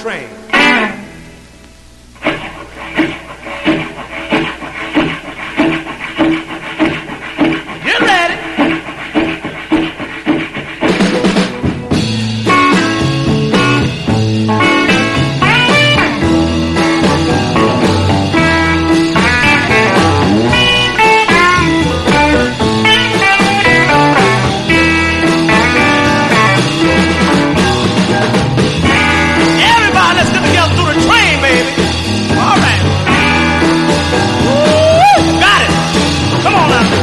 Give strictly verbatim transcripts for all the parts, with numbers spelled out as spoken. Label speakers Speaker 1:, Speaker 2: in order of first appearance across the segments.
Speaker 1: train. Get ready. Everybody, let's get together through the train, baby. All right. Woo! Got it. Come on now.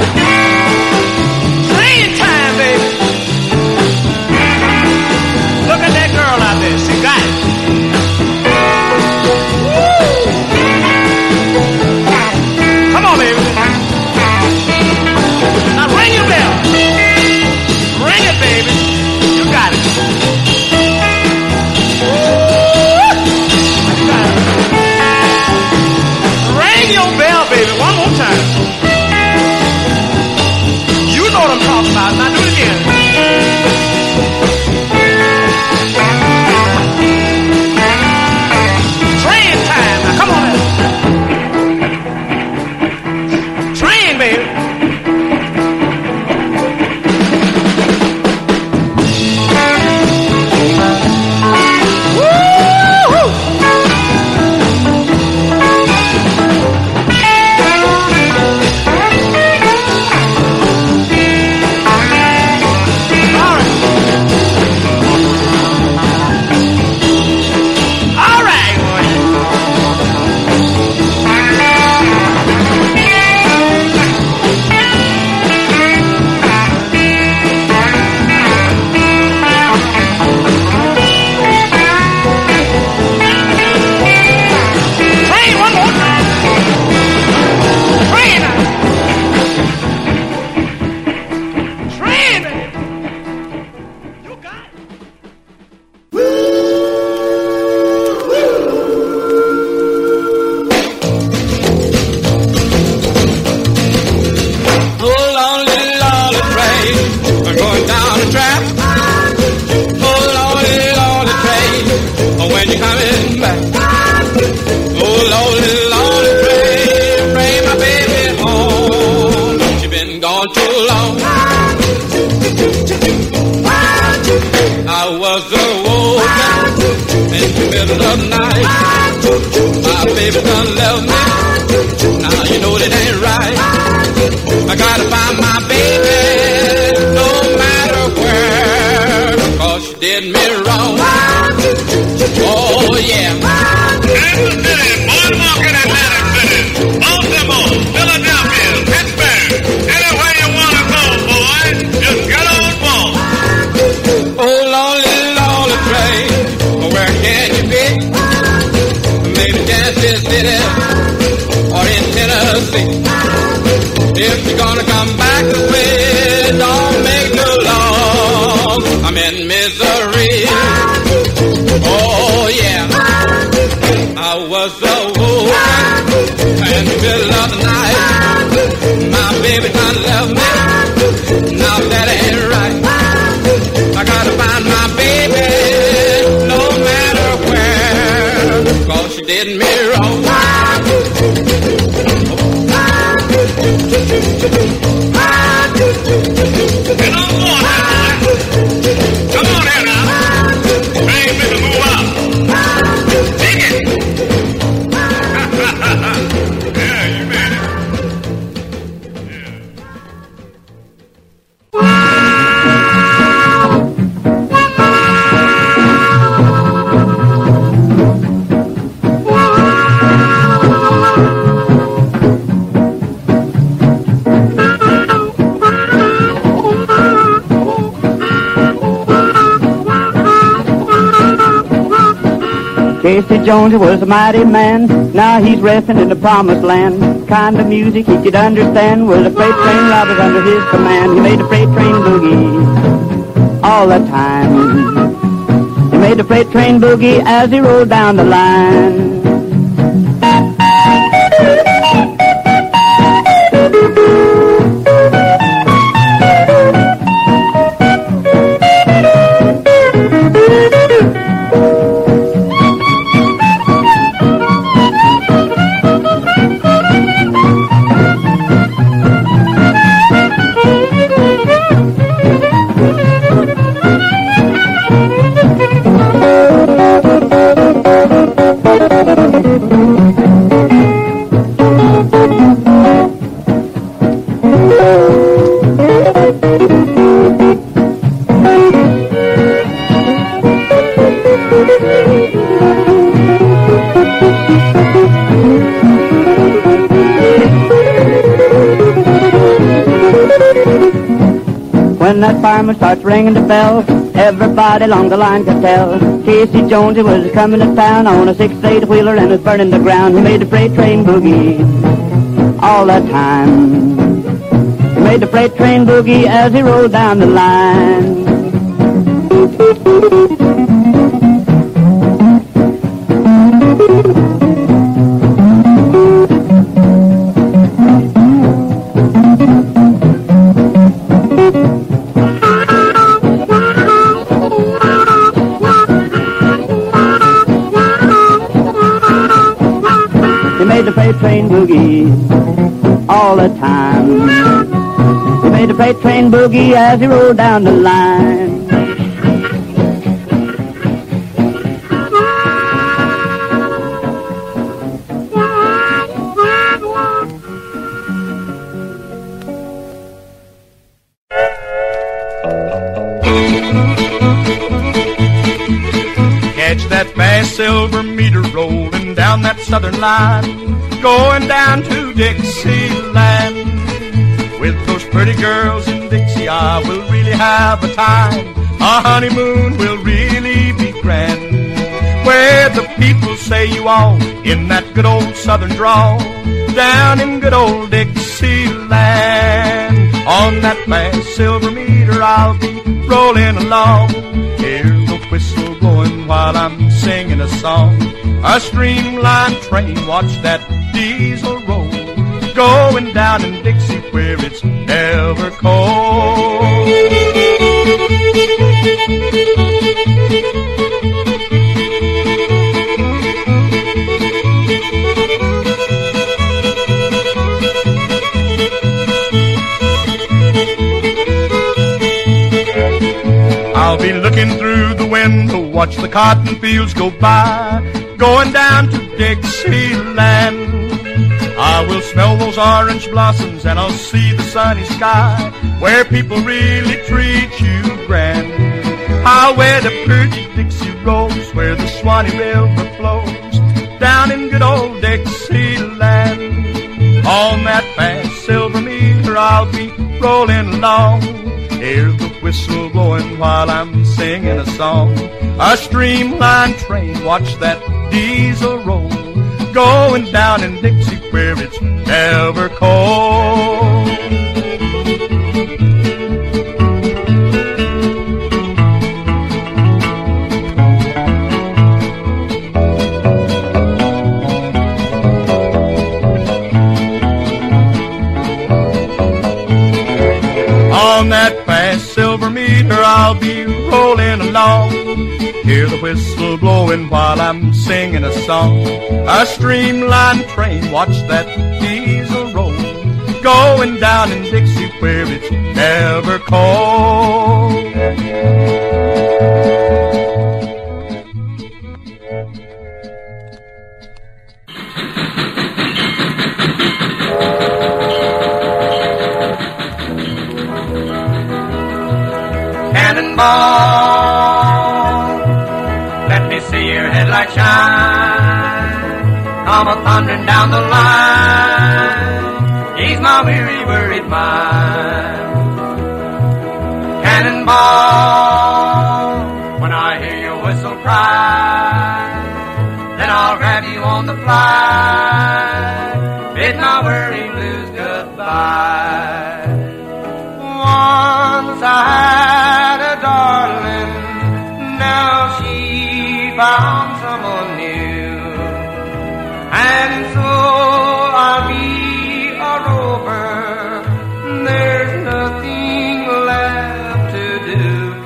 Speaker 1: Train time, baby. Look at that girl out there. She got it. Woo! Come on, baby. Now ring your bell. Ring it, baby. You got it. Ring your bell, baby, one more time. You know what I'm talking about. Now do it again. Train time. Now come on in. Train, baby. Woo-hoo! All right. All right, boy. Train one more time. Train. Train, baby. You got it.
Speaker 2: Oh, lonely, lonely train, I'm going down the track. Oh, lonely, lonely train, oh, when you coming back? Oh, lonely, lonely train, bring my baby home. She been gone too long. I was a woman in the middle of the night. My baby done left me. Now you know that ain't right. I gotta find my baby, no matter where, 'cause she did me wrong. Oh yeah.
Speaker 3: Kansas City, Baltimore, Atlantic City, Baltimore, Philadelphia, Pittsburgh, anywhere you wanna go, boy, just get on board.
Speaker 2: Oh lonely, lonely train, where can you be? Maybe Kansas City or in Tennessee. If you're gonna come back this way, don't make no long. I'm in misery. Oh yeah. I was a woman in the middle of the night. My baby done left me. Now that ain't right. I gotta find my baby, no matter where, 'cause she did me wrong.
Speaker 3: Get on board now, boy. Come on here now. Train, baby, move up. Dig it. Yeah, you made it. Yeah.
Speaker 4: Casey Jones was a mighty man. Now he's resting in the promised land. Kind of music he could understand was a freight train robbers under his command. He made the freight train boogie all the time. He made the freight train boogie as he rolled down the line. when that fireman starts ringing the bell, everybody along the line could tell Casey Jones, he was coming to town on a six-eight-wheeler and was burning the ground. He made the freight train boogie all the time. He made the freight train boogie as he rolled down the line. He made the freight train boogie all the time. He made the freight train boogie as he rolled down the line.
Speaker 2: Catch that fast silver meter rolling down that southern line, going down to Dixieland. With those pretty girls in Dixie, I will really have a time. Our honeymoon will really be grand. Where the people say you all in that good old southern drawl, down in good old Dixieland. On that fast silver meter I'll be rolling along. Hear the whistle blowing while I'm singing a song. A streamlined train, watch that diesel roll, going down in Dixie where it's never cold. I'll be looking through the window, watch the cotton fields go by, going down to Dixieland. I will smell those orange blossoms and I'll see the sunny sky, where people really treat you grand. I'll wear the pretty Dixie rose where the Swanee River flows, down in good old Dixieland. On that fast silver meter I'll be rolling along. Hear the whistle blowing while I'm singing a song. A streamlined train, watch that diesel roll, going down in Dixie where it's never cold. On that fast silver meter I'll be rolling along. Hear the whistle blowing while I'm singing a song. A streamlined train, watch that diesel roll, going down in Dixie where it's never cold. Cannonball, let me see your headlight shine. Come a thundering down the line, ease my weary, worried mind. Cannonball, when I hear your whistle cry, then I'll grab you on the fly, bid my worry blues goodbye. Once I had a darling, now she found someone new, and so I'll be a rover, there's nothing left to do.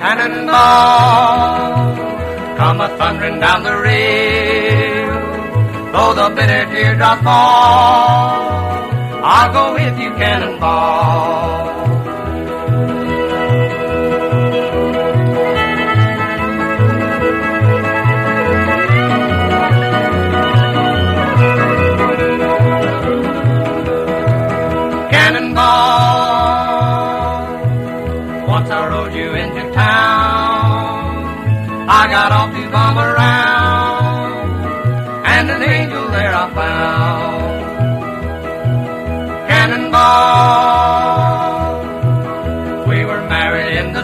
Speaker 2: Cannonball, come a thundering down the rail, though the bitter teardrops fall, I'll go with you, Cannonball. Once I rode you into town, I got off to bum around, and an angel there I found. Cannonball, we were married in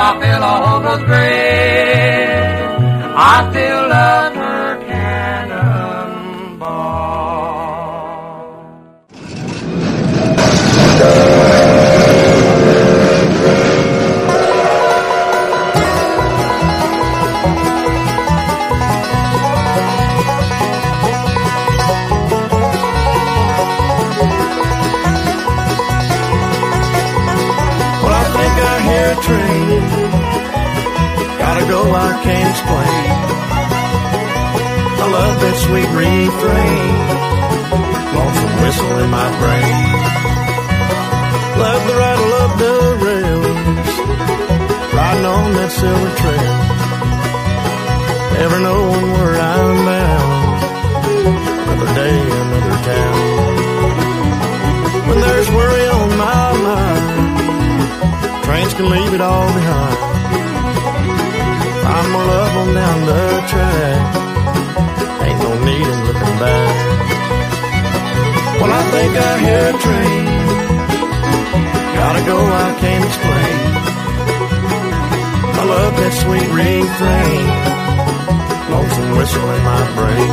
Speaker 2: I feel a hopeless grave. I still love her
Speaker 5: train. Gotta go, I can't explain. I love that sweet refrain. Lonesome whistle in my brain. Love the rattle of the rails, riding on that silver trail. Never knowing where I'm bound. Another day, another town. When there's worry on my mind, trains can leave it all behind. Find more love on down the track. Ain't no need in looking back. When I think I hear a train, gotta go, I can't explain. I love that sweet refrain. Lonesome whistle in my brain.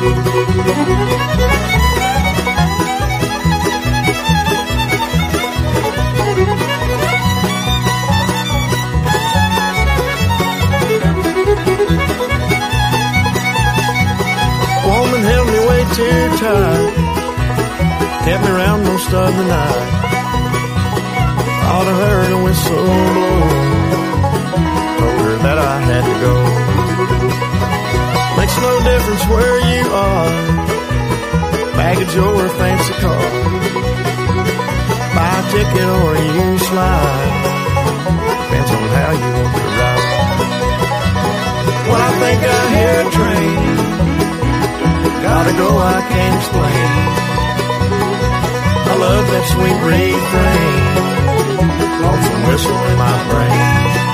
Speaker 5: Woman held me way too tight, kept me around most of the night. Thought I heard a whistle blow, told her that I had to go. Makes no difference where you are, baggage or a fancy car. Buy a ticket or you slide, depends on how you want to ride. When I think I hear a train, gotta go, I can't explain. I love that sweet refrain. Lonesome whistle in my brain.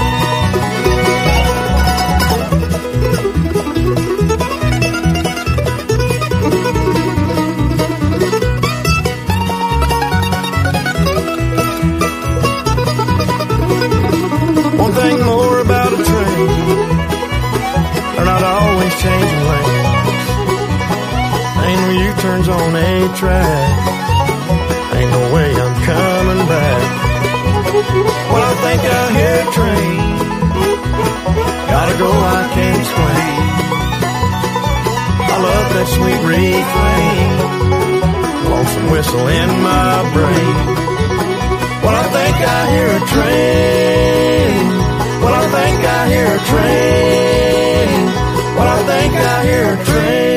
Speaker 5: One thing more about a train, they're not always changing lanes. Ain't no U-turns on a track, ain't no way I'm coming back. When I think I hear a train, gotta go, I can't explain. I love that sweet refrain, lonesome whistle in my brain. When I think I hear a train, when I think I hear a train, when I think I hear a train.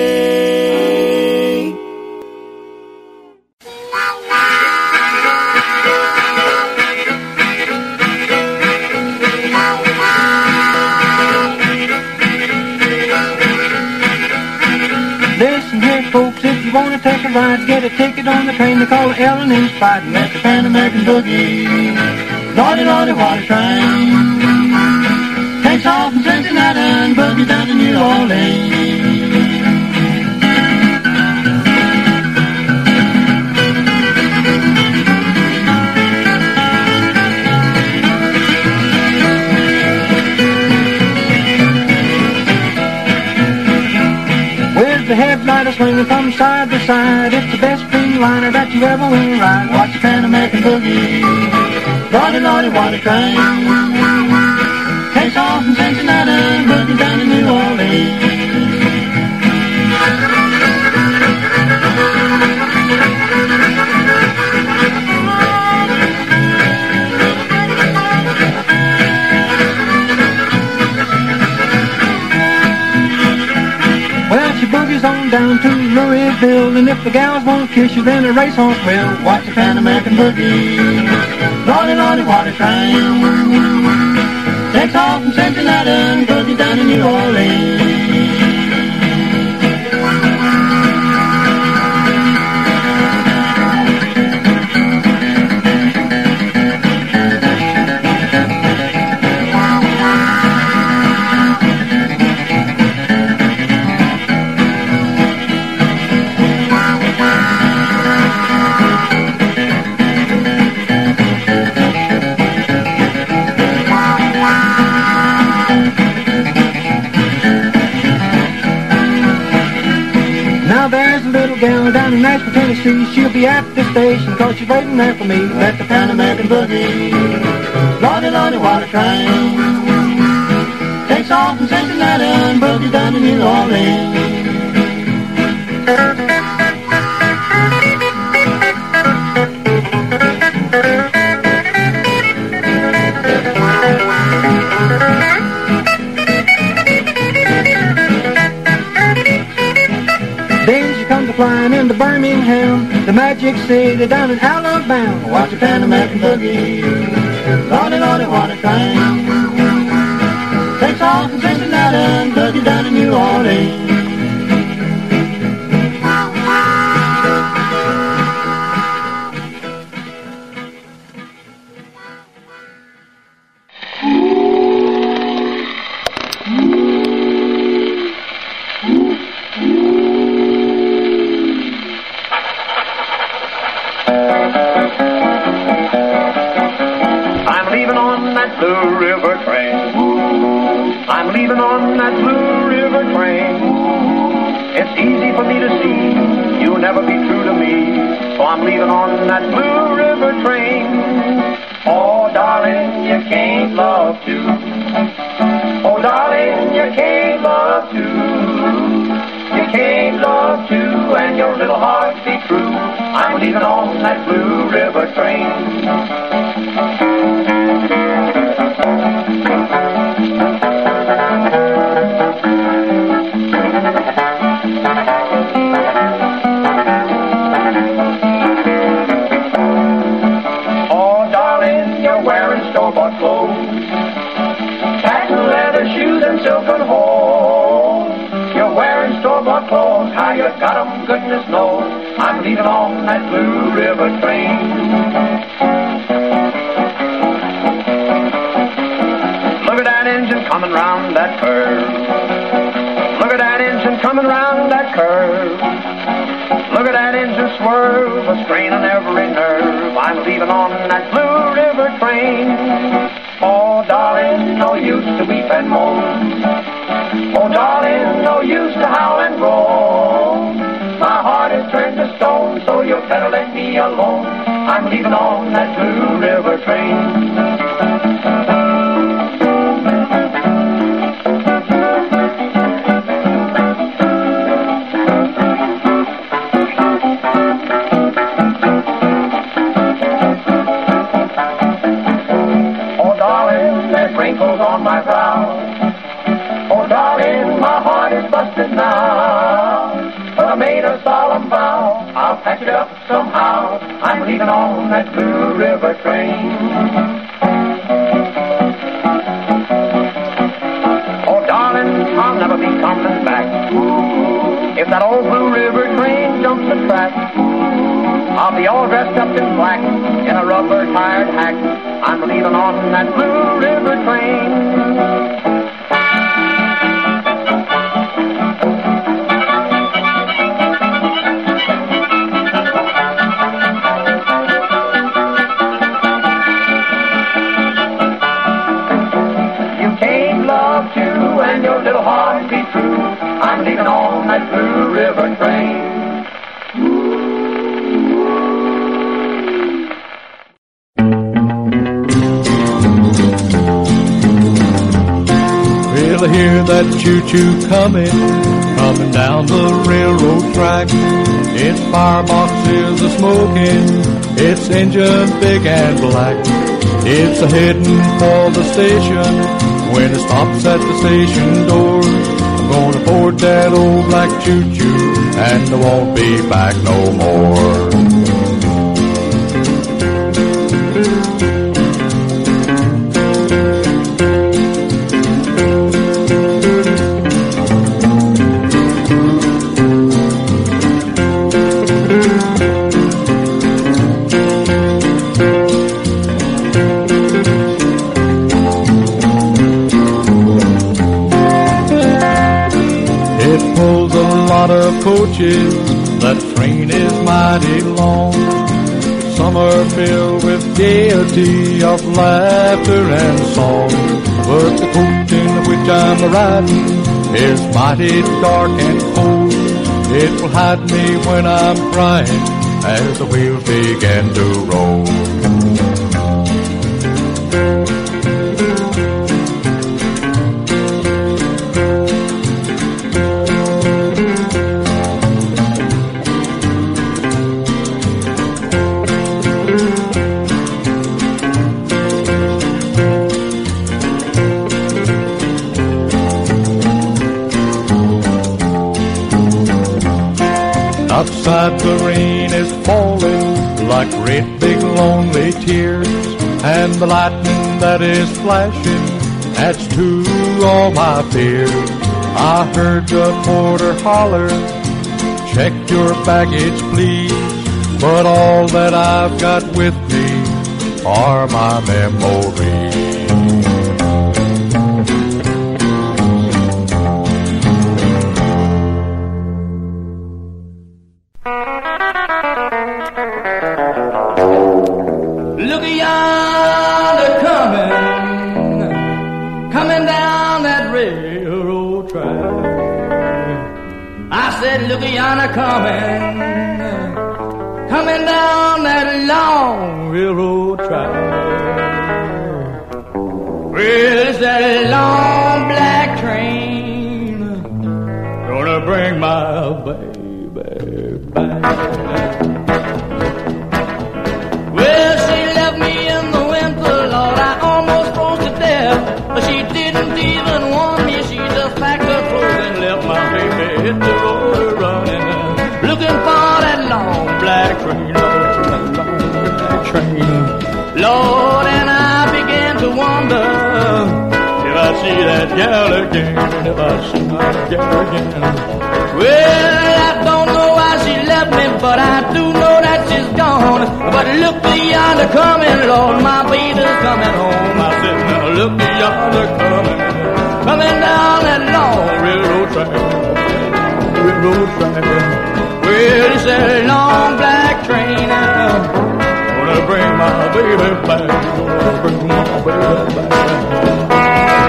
Speaker 4: Folks, if you want to take a ride, get a ticket on the train. They call it L and N Spide, and that's the Pan American Boogie. Lordy, lordy, what a train. Takes off from Cincinnati and boogies down to New Orleans. The headlighter swinging from side to side. It's the best streamliner that you ever will ride. Watch the Pan American Boogie. Lordy, lordy, what a train. Takes off from Cincinnati, boogie down to New Orleans. Boogies on down to Louisville, and if the gals won't kiss you, then a racehorse will. Watch the Pan American Boogie. Lordy, lordy, what a train. Takes off from Cincinnati and boogie down to New Orleans.
Speaker 6: there's a little gal down in Nashville, Tennessee. She'll be at the station, cause she's waiting there for me. Let the Pan American Boogie, Lordy, Lordy, what a train. Takes off from Cincinnati and boogies down to New Orleans. Flying into Birmingham, the magic city down in Alabama. Watch the Pan American Boogie, Lordy, Lordy, what a train. Takes off from Cincinnati and boogie down to New Orleans.
Speaker 7: I'm leaving on that Blue River train. Oh, darling, you can't love two. Oh, darling, you can't love two. You can't love two, and your little heart be true. I'm leaving on that Blue River train. How you got 'em, goodness knows. I'm leaving on that Blue River train. Look at that engine coming round that curve. Look at that engine coming round that curve. Look at that engine swerve, a strain on every nerve. I'm leaving on that Blue River train. Oh, darling, no use to weep and moan. Oh, darling, no use to howl and groan. My heart is turned to stone, so you better let me alone. I'm leaving on that Blue River train. Oh, darling, there's wrinkles on my brow. Oh, darling, my heart is busted now. But I made a solemn vow, I'll patch it up somehow. I'm leaving on that Blue River train. Oh, darling, I'll never be coming back. If that old Blue River train jumps the track, I'll be all dressed up in black in a rubber-tired hack. I'm leaving on that Blue River train. And your little heart be true. I'm leaving on that Blue River train.
Speaker 2: Well, I hear that choo-choo coming, coming down the railroad track. Its firebox is a-smoking, its engine big and black. It's a-heading for the station. When it stops at the station door, I'm gonna board that old black choo-choo, and I won't be back no more. Coaches, that train is mighty long. Some are filled with gaiety of laughter and song, but the coach in which I'm riding is mighty dark and cold. It will hide me when I'm crying as the wheels begin to roll. Outside the rain is falling like great big lonely tears, and the lightning that is flashing adds to all my fears. I heard the porter holler, check your baggage please, but all that I've got with me are my memories.
Speaker 8: Look yonder coming, coming down that long railroad track. Well, it's that long black train gonna bring my baby back. Well, she left me in the winter, Lord, I almost froze to death. But she didn't even want me, she just packed her clothes and left my baby hit the road. Looking for that long black train, Lord, that long black train. Lord, and I began to wonder if I see that gal again, if I see my gal again. Well, I don't know why she left me, but I do know that she's gone. But look yonder coming, Lord, my baby's coming home. I said, now look yonder coming, coming down that long railroad track, railroad track. Well, it's that long black train now, gonna bring my baby back, gonna bring my baby back.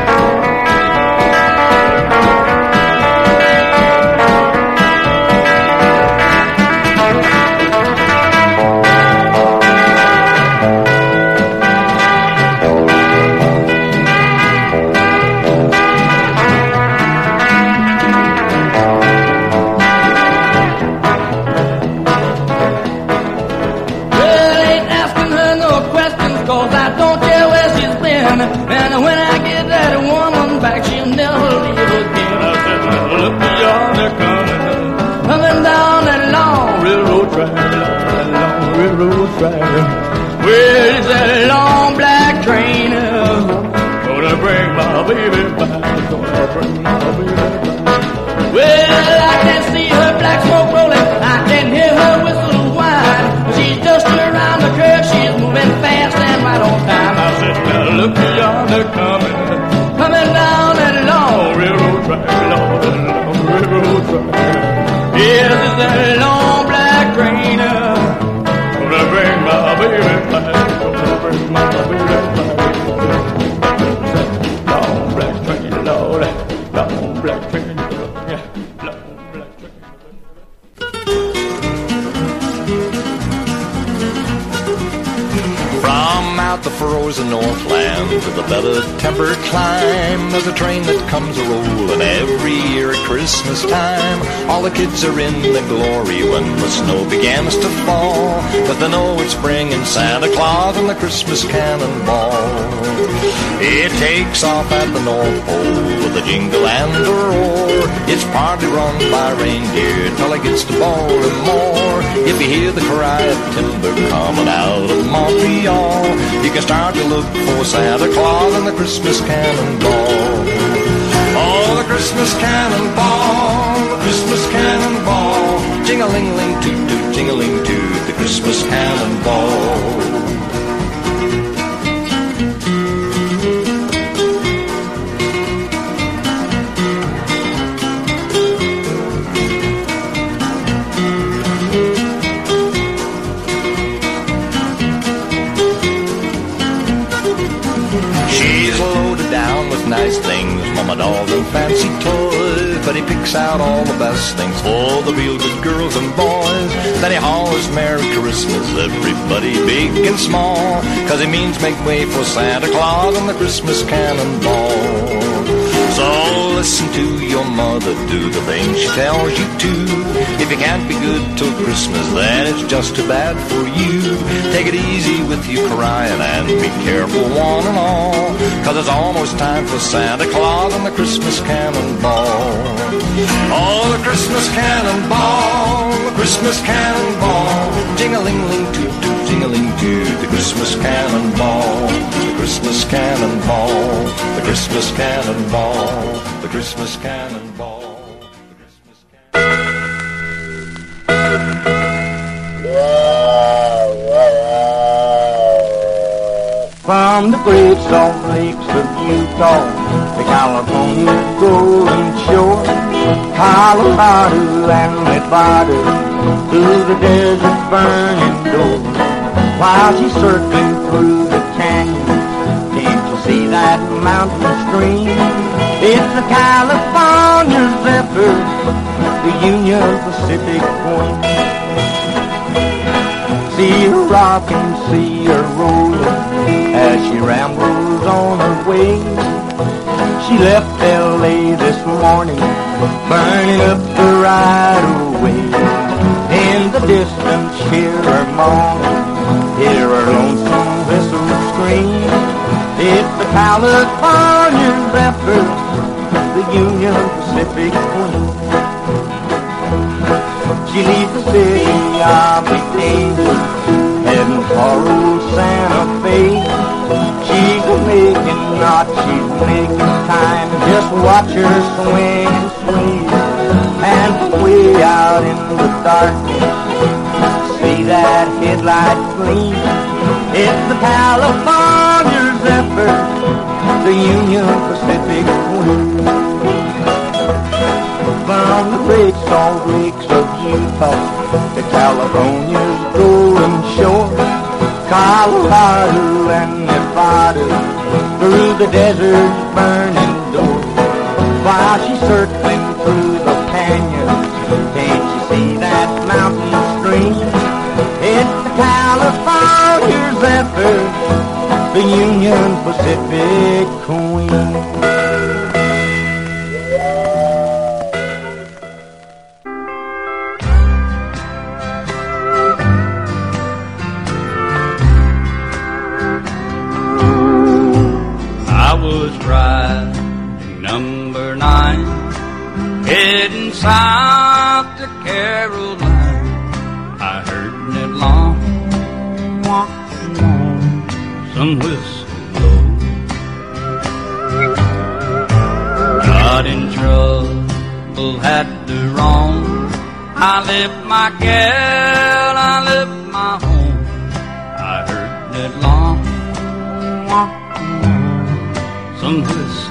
Speaker 8: And when I get that woman back, she'll never leave again. I said, now look yonder coming, coming down that long railroad track, that long railroad track. Well, it's that long black train, gonna bring my baby back, gonna bring my baby back. Well, I can see her black smoke rolling, I can hear her whistle whine. She's just around the curve, she's moving fast and right on time. I said, now look yonder coming, coming down that long railroad track, Lord, that long railroad track. Yes, it's that long black train, gonna bring my baby back, gonna bring my baby back. Long black train, Lord, long black train, yeah, long black train.
Speaker 9: From out the frozen northland to the better tempered clime, there's a train that comes a-rolling every year at Christmas time. All the kids are in the glory when the snow begins to fall, but they know it's bringing Santa Claus and the Christmas cannonball. It takes off at the North Pole with a jingle and a roar. It's partly run by reindeer till it gets to Baltimore. If you hear the cry of timber coming out of Montreal, you can start to look for Santa Claus and the Christmas cannonball. Oh, the Christmas cannonball, the Christmas cannonball, jing-a-ling-ling toot-toot, jing-a-ling toot, the Christmas cannonball. Nice things, mama dolls and fancy toys, but he picks out all the best things for the real good girls and boys. Then he hollers Merry Christmas, everybody big and small, 'cause he means make way for Santa Claus and the Christmas cannonball. So listen to your mother, do the things she tells you to. If you can't be good till Christmas, then it's just too bad for you. Take it easy with you crying and be careful one and all, 'cause it's almost time for Santa Claus and the Christmas cannonball. Oh, the Christmas cannonball, the Christmas cannonball, jing-a-ling-ling toot-toot, jing-a-ling-toot, the Christmas cannonball, the Christmas cannonball, the Christmas cannonball, the Christmas cannonball.
Speaker 4: From the great Salt Lakes of Utah to California's golden shore, Colorado and Nevada, through the desert's burning door. While she's circling through the canyon, can't you see that mountain stream? It's the California Zephyr, the Union Pacific Queen. See her rockin', see her rollin', as she rambles on her way. She left L A this morning, burning up the right of way. In the distance, hear her moaning, hear her lonesome whistle scream. It's the California Zephyr, the Union Pacific Queen. She leaves the city of the angels, heading for old Santa Fe. She's a making not, she's making time. Just watch her swing and sway. And way out in the darkness, see that headlight gleam. It's the California Zephyr, the Union Pacific Queen. From the great Salt Lakes of Utah to California's golden shore, Colorado and Nevada, through the desert's burning door. While she's circling through the canyons, can't you see that mountain stream? It's the California Zephyr, the Union Pacific Queen.
Speaker 2: Heading south to Carolina, I heard that long walking on some whistle blow. Got in trouble, had to roam. I left my gal, I left my home. I heard that long walking on some whistle.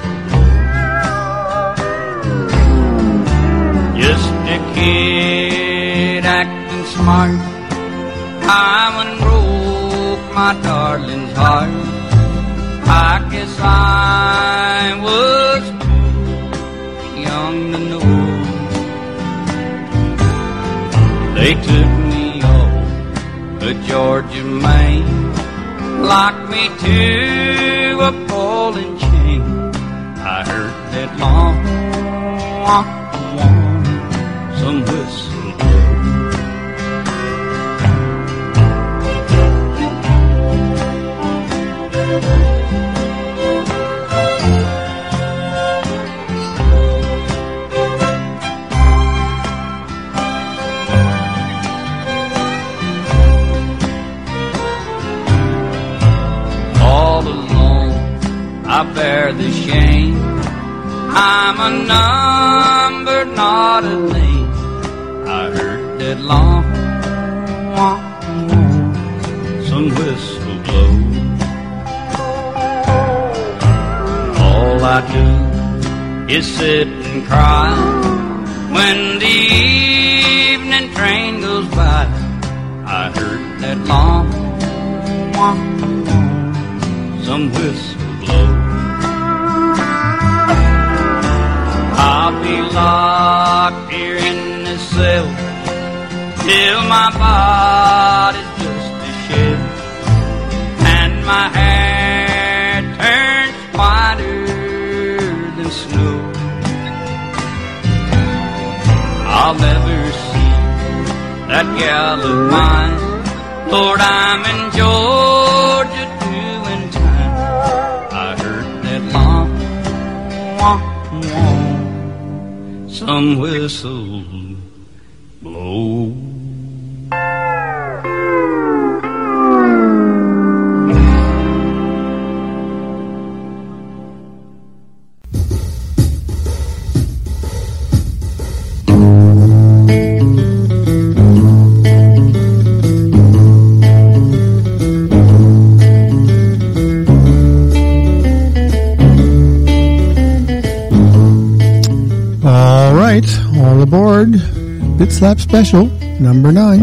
Speaker 2: Just a kid acting smart, I went and broke my darling's heart. I guess I was too young to know. They took me off to Georgia, Maine, locked me to a ball and chain. I heard that long walk some whistle blow. All alone I bear the shame. I'm a number, not a name. I heard that long walk on some whistle blow. All I do is sit and cry when the evening train goes by. I heard that long walk on some whistle blow. I'll be lost
Speaker 10: locked here in this cell till my body's just a shell and my hair turns whiter than snow. I'll never see that gal of mine. Lord, I'm in Georgia doing time. I heard that long, wah, wah, some whistle blow.
Speaker 11: All aboard, Bit Slap Special, number nine.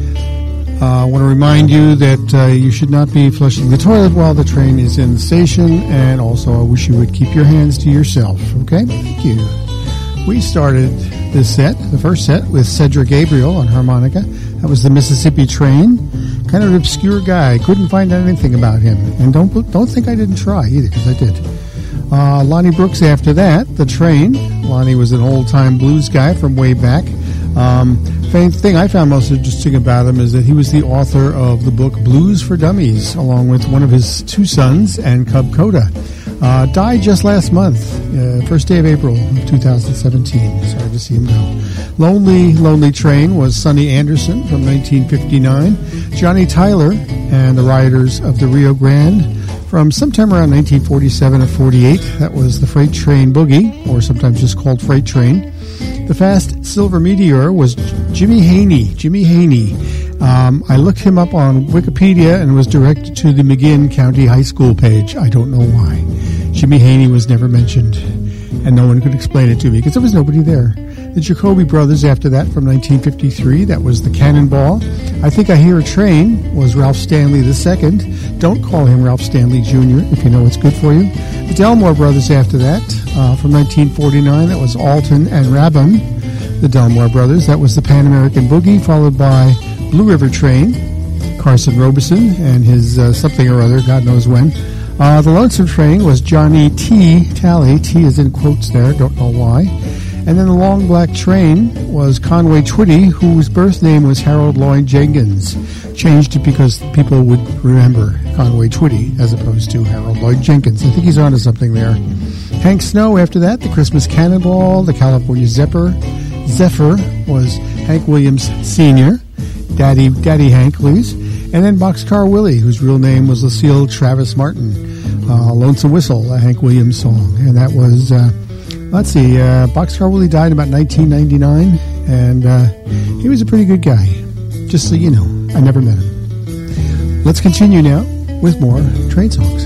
Speaker 11: Uh, I want to remind you that uh, you should not be flushing the toilet while the train is in the station, and also I wish you would keep your hands to yourself, okay? Thank you. We started this set, the first set, with Cedric Gabriel on harmonica. That was the Mississippi Train. Kind of an obscure guy. Couldn't find anything about him. And don't don't think I didn't try either, because I did. Uh, Lonnie Brooks after that, The Train. Lonnie was an old-time blues guy from way back. Um, the thing I found most interesting about him is that he was the author of the book Blues for Dummies, along with one of his two sons and Cub Coda. Uh, died just last month, uh, first day of April of two thousand seventeen. Sorry to see him go. Lonely, Lonely Train was Sonny Anderson from nineteen fifty-nine. Johnny Tyler and the Riders of the Rio Grande from sometime around nineteen forty-seven or forty-eight. That was the Freight Train Boogie, or sometimes just called Freight Train. The Fast Silver Meteor was Jimmy Haney. Jimmy Haney. Um, I looked him up on Wikipedia and was directed to the McGinn County High School page. I don't know why. Jimmy Haney was never mentioned, and no one could explain it to me because there was nobody there. The Jacoby Brothers after that from nineteen fifty-three, that was the Cannonball. I Think I Hear a Train was Ralph Stanley the Second. Don't call him Ralph Stanley Junior if you know what's good for you. The Delmore Brothers after that uh, from nineteen forty-nine, that was Alton and Rabin. The Delmore Brothers, that was the Pan American Boogie, followed by Blue River Train, Carson Robeson and his uh, something or other, God knows when. Uh, the Lonesome Train was Johnny T. Talley. T is in quotes there, don't know why. And then the Long Black Train was Conway Twitty, whose birth name was Harold Lloyd Jenkins. Changed it because people would remember Conway Twitty as opposed to Harold Lloyd Jenkins. I think he's onto something there. Hank Snow after that, the Christmas Cannonball, the California Zephyr. Zephyr was Hank Williams Senior Daddy Daddy Hank, please. And then Boxcar Willie, whose real name was Lucille Travis Martin. Uh, Lonesome Whistle, a Hank Williams song. And that was, uh, let's see, uh, Boxcar Willie died in about nineteen ninety-nine, and uh, he was a pretty good guy. Just so you know, I never met him. Let's continue now with more train songs.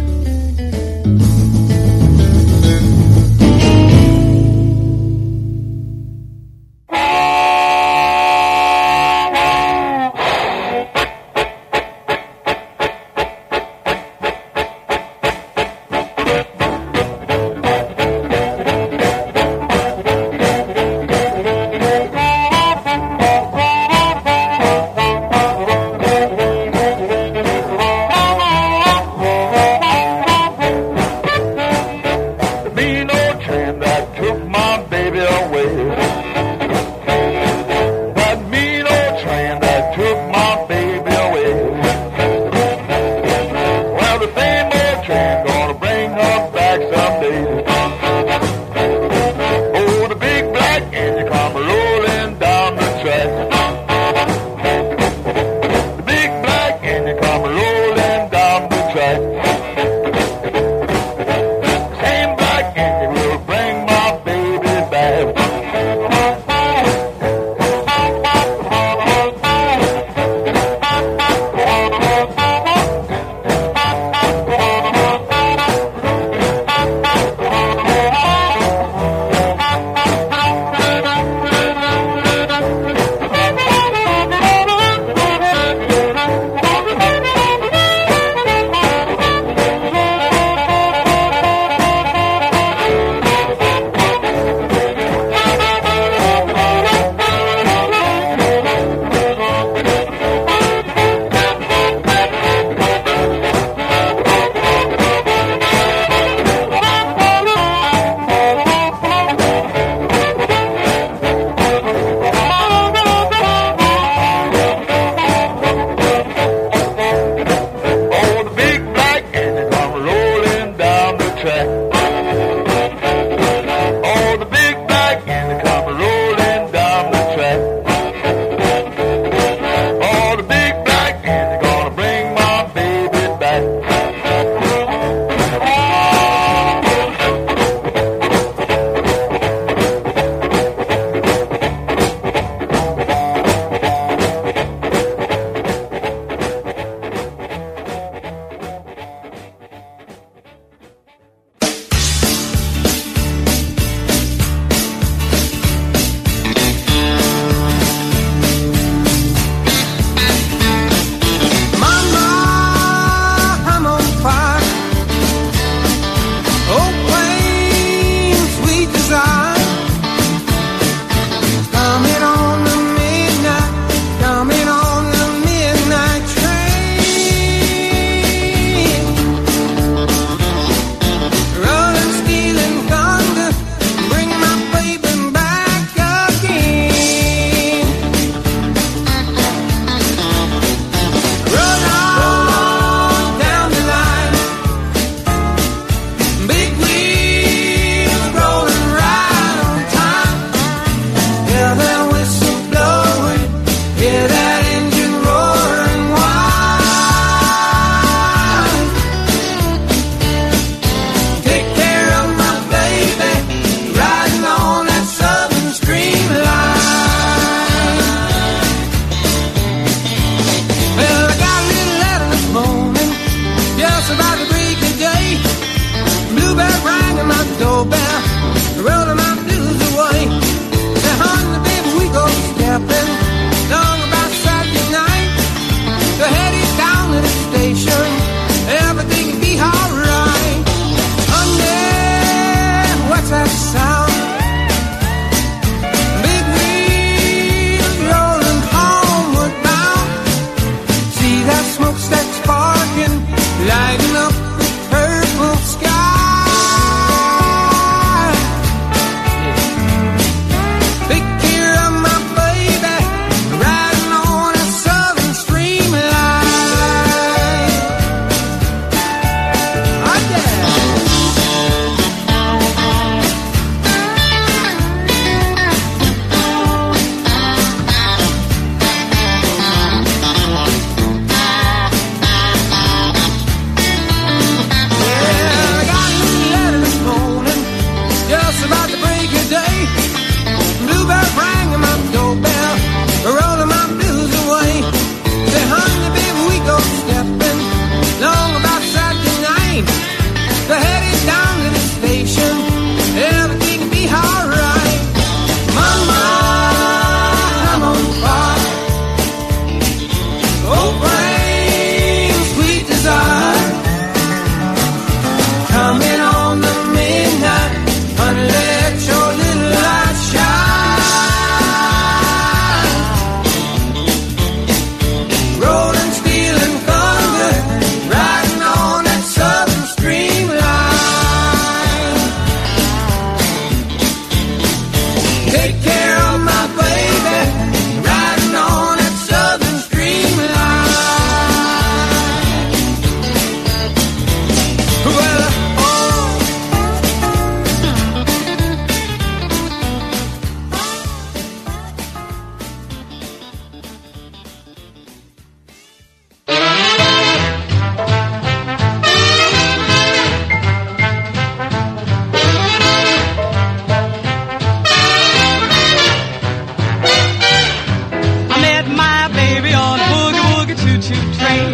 Speaker 8: choo train.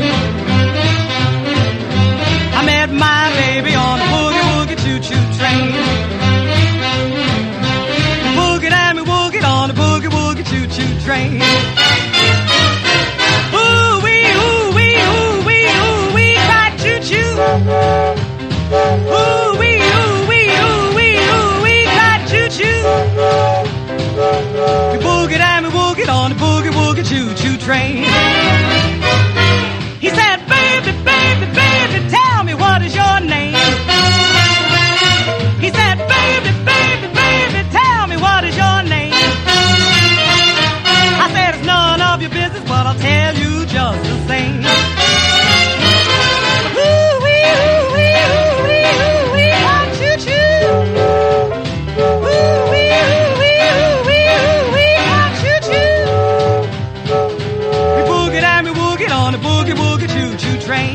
Speaker 8: I met my baby on the boogie woogie choo choo train. Boogie and me woogie on the boogie woogie choo choo train. Ooh wee ooh wee ooh wee ooh wee cried choo choo. Ooh wee ooh wee ooh wee ooh wee cried choo choo. We boogie and me woogie on the boogie woogie choo choo train. He said, baby, baby, baby, tell me what is your name. He said, baby, baby, baby, tell me what is your name. I said, it's none of your business, but I'll tell you just the same. Ooh wee, ooh wee, ooh wee, ooh wee, ah, choo choo. Ooh wee, ooh wee, ooh wee, ooh wee, ah, choo choo. We boogie and we woogie on the boogie woogie choo choo train.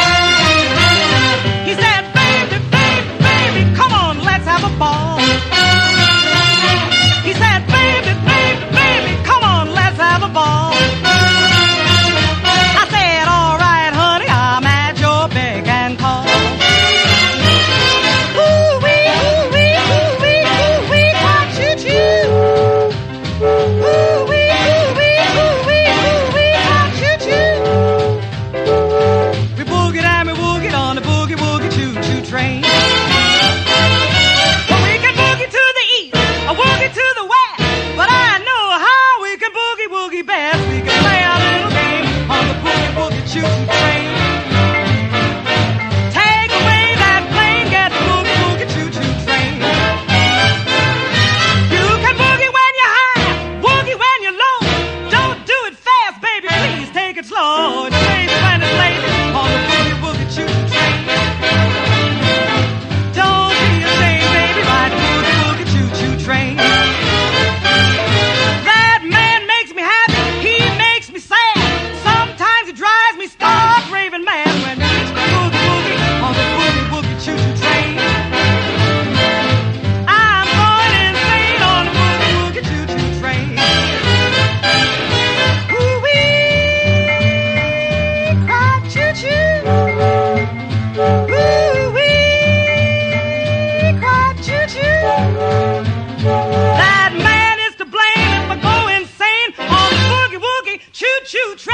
Speaker 8: He said, baby, baby, baby, come on, let's have a ball. He said, baby, baby, baby, come on, let's have a ball. I said, all right, honey, I'm at your beck and call. Ooh wee, ooh wee, ooh wee, ooh wee, ah, choo choo. Ooh wee, ooh wee, ooh wee, ooh wee, ah, choo choo. We boogie and we woogie on the boogie woogie choo choo train. Well, we can boogie to the east, or woogie to the west, but I know how we can boogie woogie best. We can play our little game on the boogie woogie choo choo train. Take away that plane, get the boogie woogie choo choo train. You can boogie when you're high, boogie when you're low. Don't do it fast, baby, please take it slow. It's safe when it's lazy on the boogie woogie choo choo train. Don't be ashamed, baby, ride the boogie woogie choo choo train. That man makes me happy, he makes me sad. Sometimes he drives me stark raving mad when we reach the boogie woogie on the boogie woogie choo choo train. I'm going insane on the boogie woogie choo choo train. Ooh wee, cry choo choo. Ooh wee, cry choo choo. That man is to blame if I go insane on the boogie woogie choo choo train.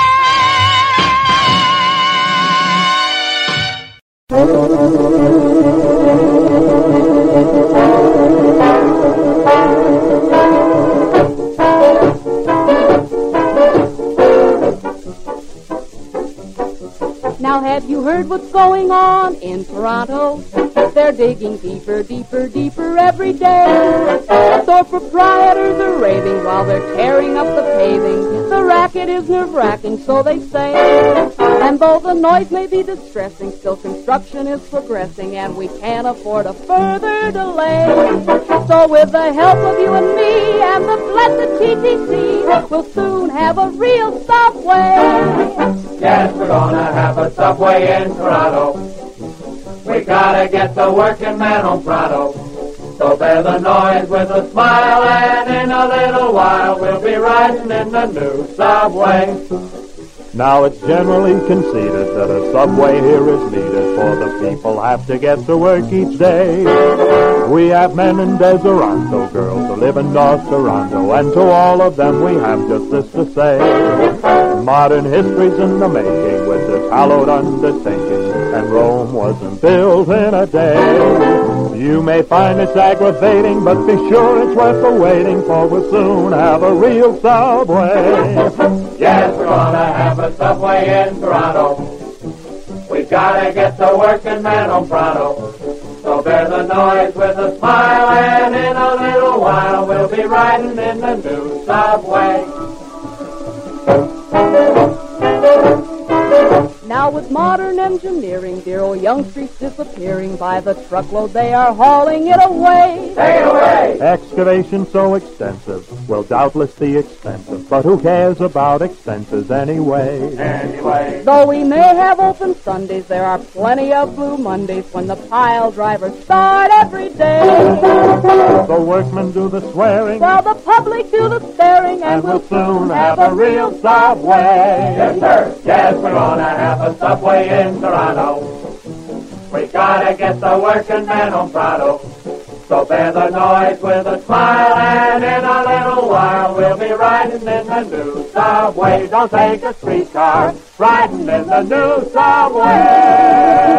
Speaker 12: Now have you heard what's going on in Toronto? They're digging deeper, deeper, deeper every day. Store proprietors are raving while they're tearing up the paving. The racket is nerve-wracking, so they say. And though the noise may be distressing, still construction is progressing, and we can't afford a further delay. So with the help of you and me and the blessed T T C, we'll soon have a real subway.
Speaker 13: Yes, we're gonna have a subway in Toronto. We gotta get the working man on pronto. So bear the noise with a smile, and in a little while we'll be riding in the new subway.
Speaker 14: Now it's generally conceded that a subway here is needed, for the people have to get to work each day. We have men in Deseronto, girls who live in North Toronto, and to all of them we have just this to say. Modern history's in the making with this hallowed undertaking, and Rome wasn't built in a day. You may find it's aggravating, but be sure it's worth the waiting, for we'll soon have a real subway.
Speaker 13: Yes, we're gonna have a subway in Toronto. We gotta get the working man on pronto. So bear the noise with a smile, and in a little while we'll be riding in the new subway.
Speaker 12: Now Now with modern engineering, dear old Young Street's disappearing. By the truckload they are hauling it away.
Speaker 3: Take it away!
Speaker 14: Excavation so extensive will doubtless be expensive, but who cares about expenses anyway?
Speaker 3: Anyway.
Speaker 12: Though we may have open Sundays, there are plenty of blue Mondays when the pile drivers start every day.
Speaker 14: The workmen do the swearing,
Speaker 12: while the public do the staring, and,
Speaker 14: and
Speaker 12: we'll
Speaker 14: we'll soon have a real subway.
Speaker 3: Yes, sir. Yes, we're gonna have a subway in Toronto. We gotta get the working man on Prado. So bear the noise with a smile, and in a little while we'll be riding in the new subway. Don't take a streetcar, riding in the new subway.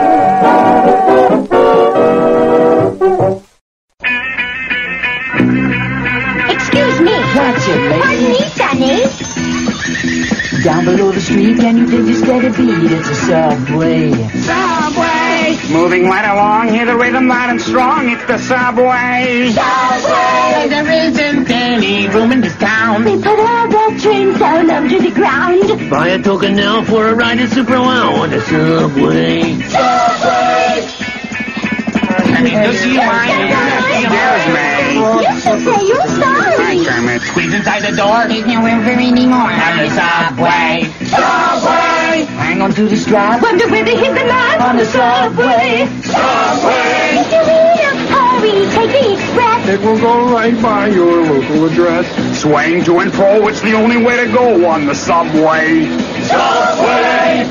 Speaker 15: Excuse me.
Speaker 16: What's it, lady?
Speaker 15: Pardon me, Sonny.
Speaker 16: Down below the street, can you dig your steady beat? It's a subway.
Speaker 17: Subway! Moving right along, hear the rhythm loud and strong. It's the subway.
Speaker 15: Subway!
Speaker 17: There isn't any room in this town.
Speaker 15: They put all that train sound under the ground.
Speaker 17: Buy a token now for a ride in Super Wow on the subway. Subway! Does she mind?
Speaker 15: Excuse me. You should say you're sorry.
Speaker 17: Kermit. Squeeze inside the door. There's nowhere for anymore. On the subway. Subway!
Speaker 16: Hang on to the strap.
Speaker 15: Wonder where they hit the line.
Speaker 16: On the subway.
Speaker 17: Subway!
Speaker 15: If you need a hurry, take the express.
Speaker 18: It will go right by your local address.
Speaker 17: Swaying to and fro, it's the only way to go on the subway. Subway!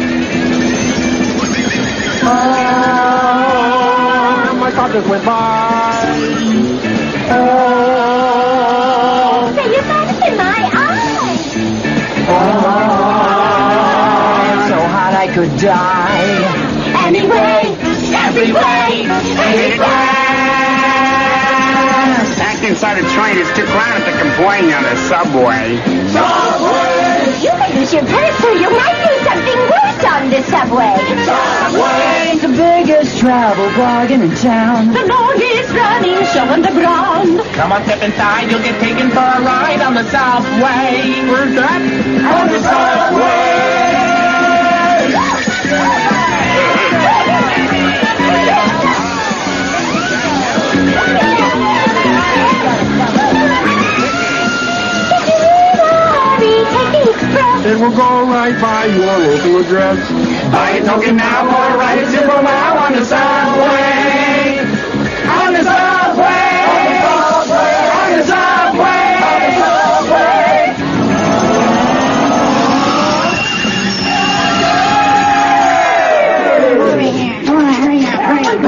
Speaker 18: Ah, my car just went by. Oh,
Speaker 15: say you're better than my eyes.
Speaker 16: Oh, so hot I could die.
Speaker 15: Anyway, every way, anyway.
Speaker 17: Packed inside a train, it's too crowded to complain on the subway.
Speaker 15: Subway! You may use your purse, so you might do something worse on the subway.
Speaker 16: Subway! The biggest travel bargain in town.
Speaker 15: The longest running show on the ground.
Speaker 17: Come on, step inside, you'll get taken for a ride on the subway. Where's that? On the subway!
Speaker 18: it will go right by your local address.
Speaker 17: Buy a token now for a ride at Super Wow on the subway. On the subway. On the subway. On the subway. On the subway.
Speaker 15: Hurry here. Come on, hurry up, hurry up.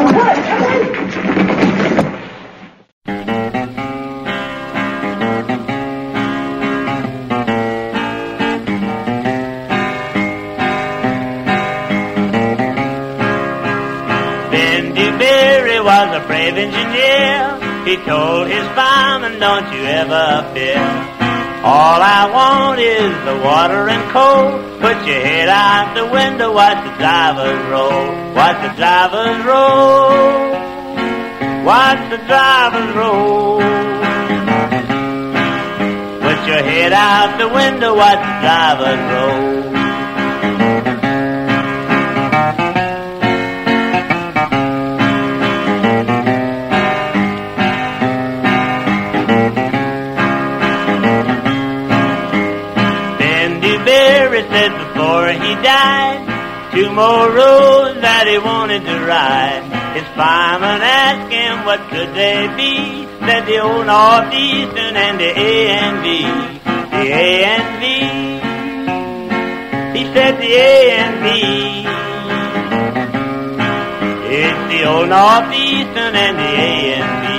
Speaker 19: Was a brave engineer. He told his fireman, don't you ever fear. All I want is the water and coal. Put your head out the window, watch the drivers roll. Watch the drivers roll. Watch the drivers roll. Put your head out the window, watch the drivers roll. Said before he died, two more roads that he wanted to ride. His fireman asked him what could they be. Said the old Northeastern and the A and B. The A and B. He said the A and B. It's the old Northeastern and the A and B.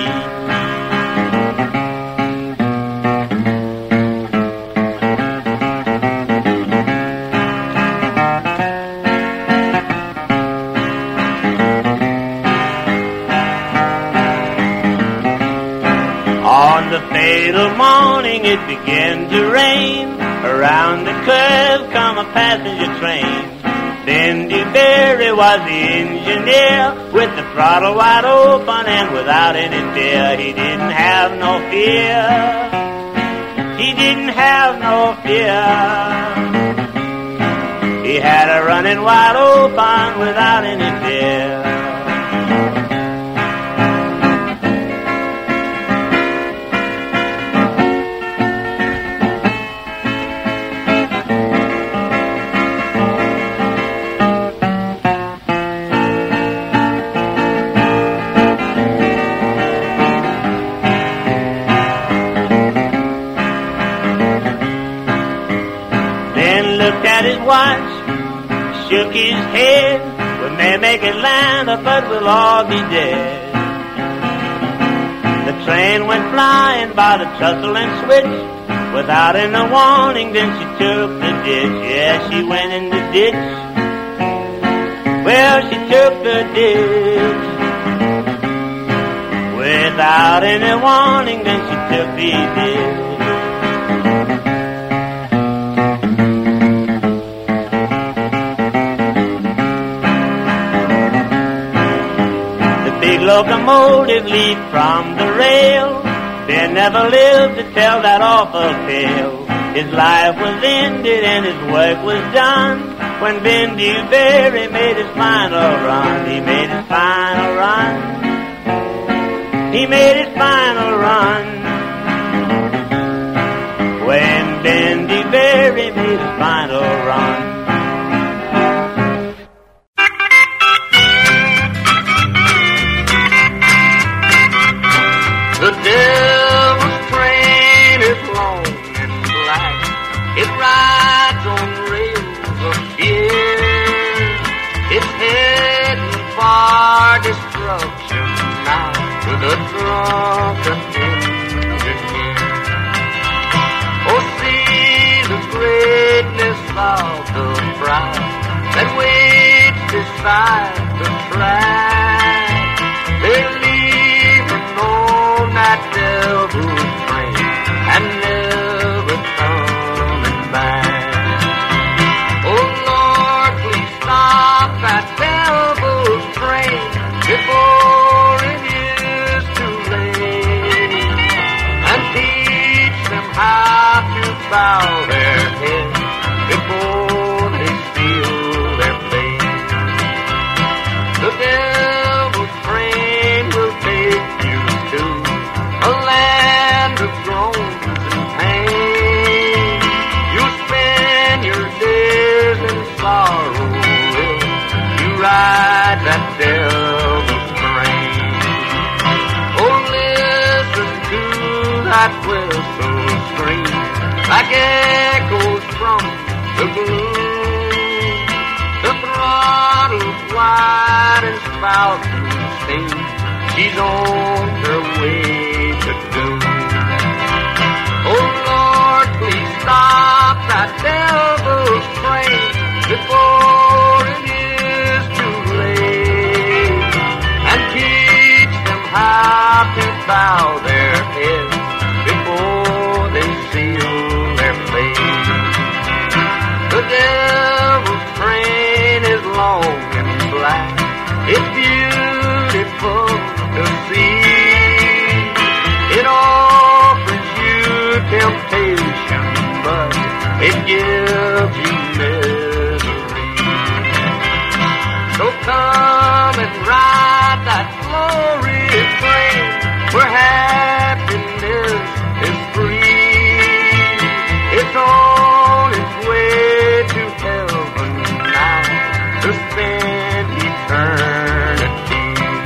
Speaker 19: The fatal morning it began to rain. Around the curve come a passenger train. Then DeBerry was the engineer, with the throttle wide open and without any fear. He didn't have no fear. He didn't have no fear. He had a run running wide open without any fear. Watch, shook his head. We may make Atlanta, but we'll all be dead. The train went flying by the trestle and switch without any warning. Then she took the ditch. Yeah, she went in the ditch. Well, she took the ditch without any warning. Then she took the ditch. Locomotive leaped from the rail. Ben never lived to tell that awful tale. His life was ended and his work was done when Ben DuBarry made his final run. He made his final run. He made his final run. When Ben DuBarry made his final run.
Speaker 17: The devil's train is long and black. It rides on rails of fear. It's heading for destruction now with a drunken engineer. Oh, see the greatness of the bride that waits beside the track. They're leaving on that devil's train and never coming back. Oh Lord, please stop that devil's train before it is too late, and teach them how to bow their heads before they steal their faith. The devil's train will take you to a land of groans and pain. You spend your days in sorrow if you ride that devil's train. Oh, listen to that whistle scream like echoes from the gloom. The throttle's wide and spouting steam. She's on her way to doom. Oh Lord, please stop that devil's train before it is too late, and teach them how to bow their heads before they seal their fate. The devil's train is long and black. It's beautiful to see. It offers you temptation, but it gives you misery. So come and ride that glorious train where happiness is free. It's on its way to heaven now to spend eternity.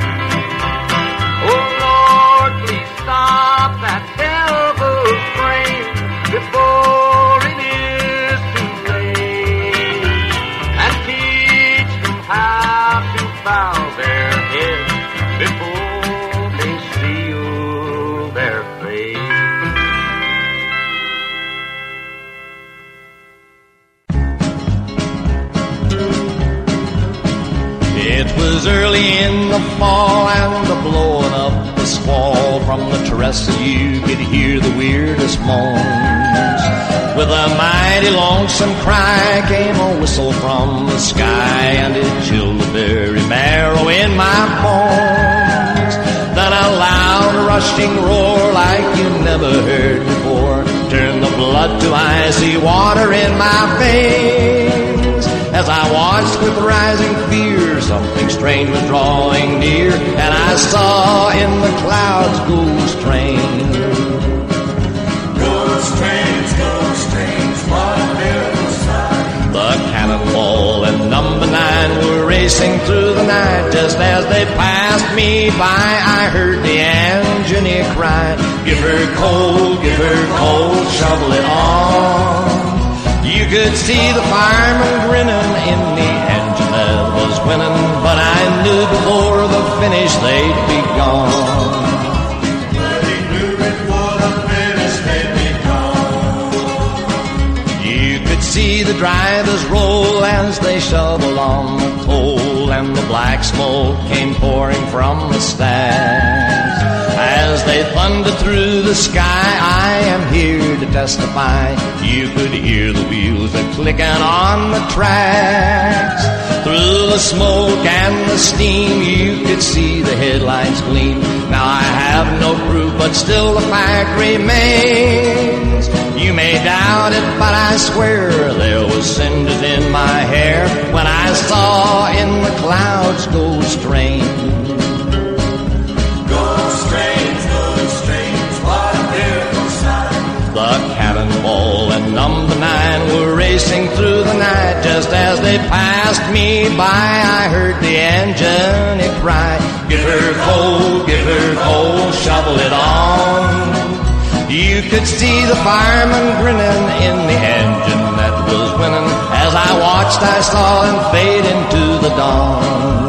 Speaker 17: That devil's train before it is too late, and teach them how to bow their heads before they seal their fate.
Speaker 9: It was early in the fall and the blowing up the squall from the trestle you could hear the weirdest moans. With a mighty lonesome cry came a whistle from the sky, and it chilled the very marrow in my bones. Then a loud rushing roar like you never heard before turned the blood to icy water in my veins as I watched lost with rising fear. Something strange was drawing near, and I saw in the clouds ghost train. Ghost trains, ghost trains, what a miracle sight. The Cannonball and Number Nine were racing through the night. Just as they passed me by, I heard the engineer cry, give her coal, give her coal, shovel it on. You could see the fireman grinning in the engine that was winning, but I knew before the finish they'd be gone. But he knew before the finish they'd be gone. You could see the drivers roll as they shoveled on the coal, and the black smoke came pouring from the stacks. As they thundered through the sky, I am here to testify. You could hear the wheels a clicking on the tracks. Through the smoke and the steam, you could see the headlights gleam. Now I have no proof, but still the fact remains. You may doubt it, but I swear there was cinders in my hair when I saw in the clouds ghost train. The Cannonball and Number Nine were racing through the night. Just as they passed me by, I heard the engine cry, give her coal, give her coal, shovel it on. You could see the fireman grinning in the engine that was winning. As I watched, I saw him fade into the dawn.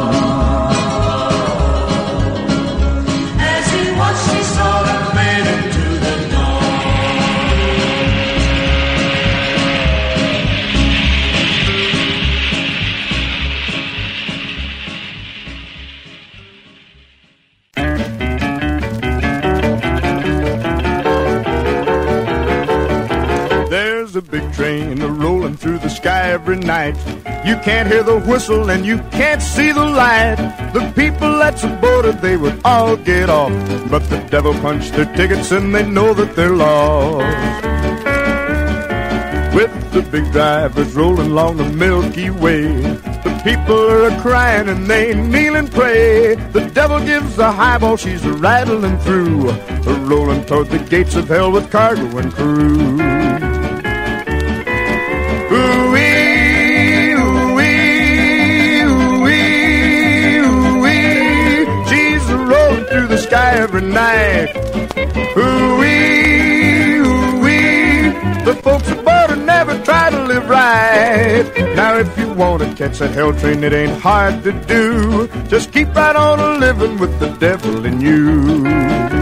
Speaker 18: A big train a-rolling through the sky every night. You can't hear the whistle and you can't see the light. The people that's aboard it, they would all get off, but the devil punched their tickets and they know that they're lost. With the big drivers rolling along the Milky Way, the people are a-crying and they kneel and pray. The devil gives a highball, she's a-rattling through, a-rolling toward the gates of hell with cargo and crew. Ooh-wee, ooh-wee, ooh-wee, ooh-wee. She's a-rolling through the sky every night. Ooh-wee, ooh-wee. The folks aboard her never try to live right. Now if you want to catch that hell train, it ain't hard to do. Just keep right on a-living with the devil in you.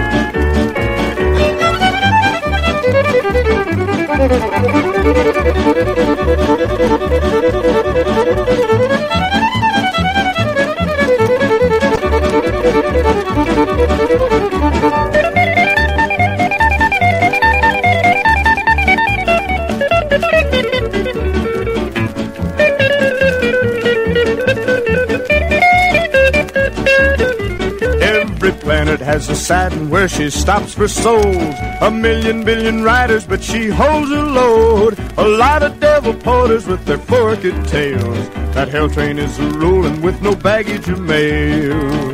Speaker 18: Every planet has a Saturn where she stops for souls. A million billion riders, but she holds her load. A lot of devil porters with their forked tails. That hell train is a-rolling with no baggage or mail.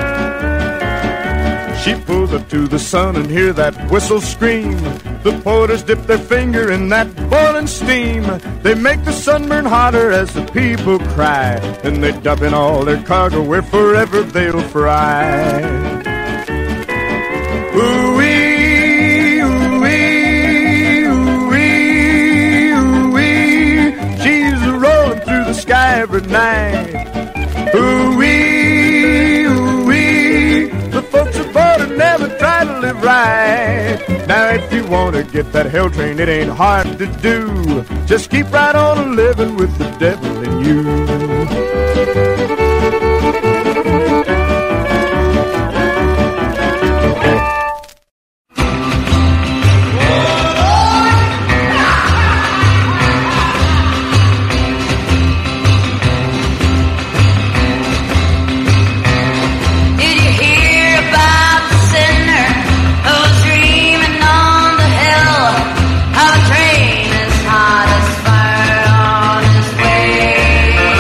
Speaker 18: She pulls up to the sun and hear that whistle scream. The porters dip their finger in that boiling steam. They make the sun burn hotter as the people cry. Then they dump in all their cargo where forever they'll fry. Ooh-wee, ooh-wee, ooh-wee, ooh-wee. She's a-rolling through the sky every night. Ooh-wee, ooh-wee. The folks aboard her never try to live right. Now if you want to get that hell train, it ain't hard to do. Just keep right on a-living with the devil in you.
Speaker 20: Train as hot as fire on his way.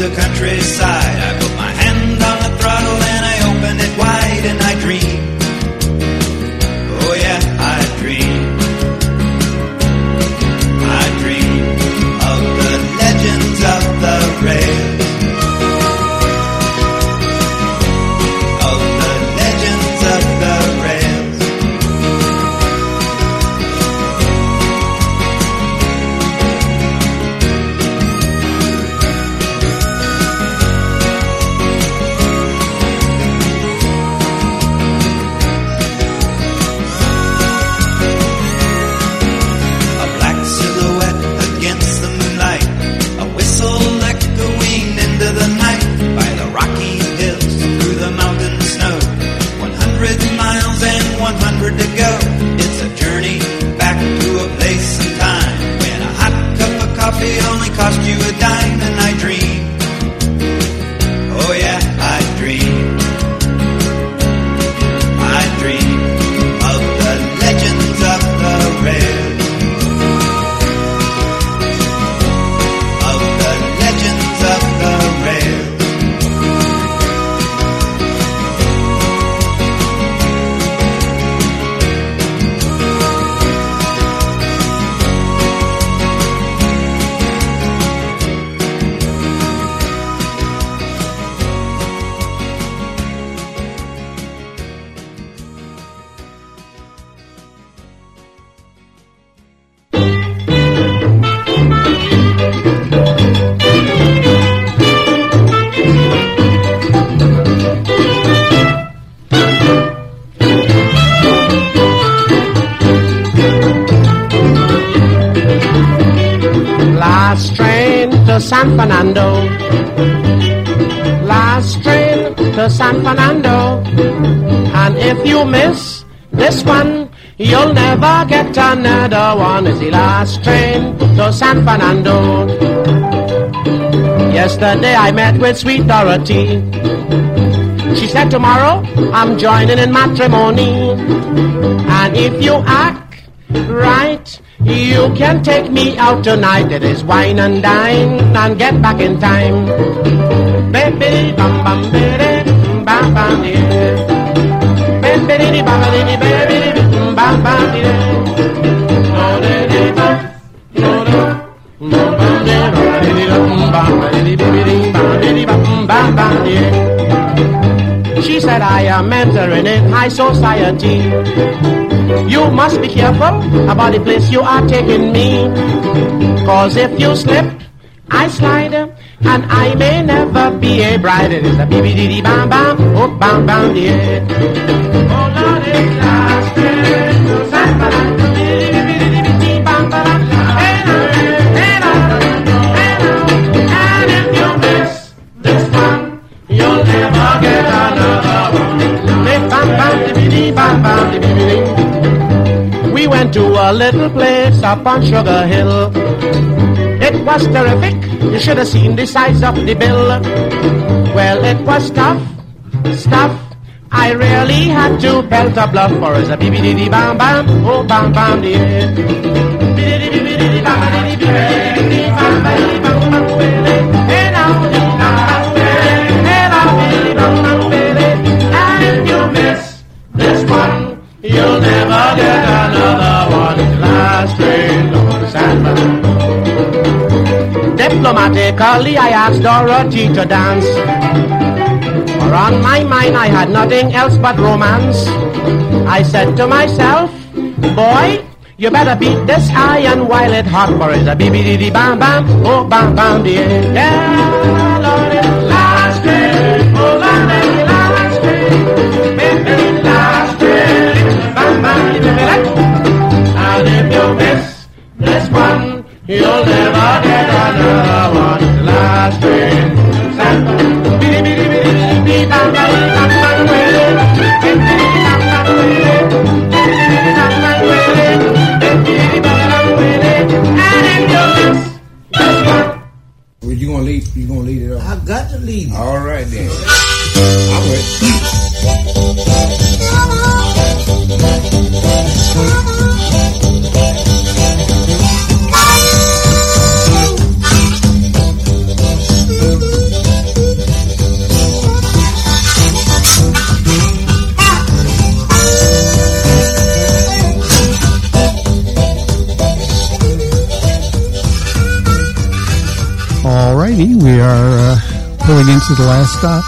Speaker 20: the countryside. I put my hand on the throttle and I open it wide and I dream. Oh yeah, I dream. I dream of the legends of the rails. Of the legends of the rails. A black silhouette against the moonlight, a whistle echoing into the night, by the rocky hills, through the mountain snow. One hundred miles and one hundred to go. It's a journey back to a place and time when a hot cup of coffee only cost you a dime. And I dream. Oh yeah, I dream. I dream of the legends of the rails. Of the legends of the rails.
Speaker 21: Last train to San Fernando. Last train to San Fernando. And if you miss this one, you'll never get another one. It's the last train to San Fernando. Yesterday I met with sweet Dorothy. She said tomorrow I'm joining in matrimony. And if you act right, you can take me out tonight. It is wine and dine and get back in time. Baby bam bam baby bam bam baby baby bam baby baby bam bam baby. She said I am entering in high society. You must be careful about the place you are taking me. Cause if you slip, I slide, and I may never be a bride. It is a baby bam bam, oh bam bam yeah. Oh Lord, it's last train to San Fernando. Bam bam, and if you miss this one, you'll never get another one. Bam bam, bam bam, we went to a little place up on Sugar Hill. It was terrific. You should have seen the size of the bill. Well, it was tough stuff. I really had to belt a bluff for us a bee-bee-dee bam bam, oh bam bam yeah. Bee-dee-dee-dee-dee bam bam bam bam bam. Hey now, bam bam hey now, bam bam and if you miss this one, you'll never get another one. It's the last train to San Fernando. Diplomatically, I asked Dorothy to dance. For on my mind, I had nothing else but romance. I said to myself, boy, you better beat this iron while it's hot. For it's a bee-bee-dee bam bam, oh bam bam yeah. Yeah, Lord, it's the last train, oh Lord, it's the last train, baby, last train. And if you miss this one, you'll never get another one. It's the last train to San Fernando.
Speaker 22: Well, you gonna lead? You gonna lead it off?
Speaker 23: I got to lead it.
Speaker 22: All right then. I'm ready.
Speaker 11: righty, we are uh, pulling into the last stop.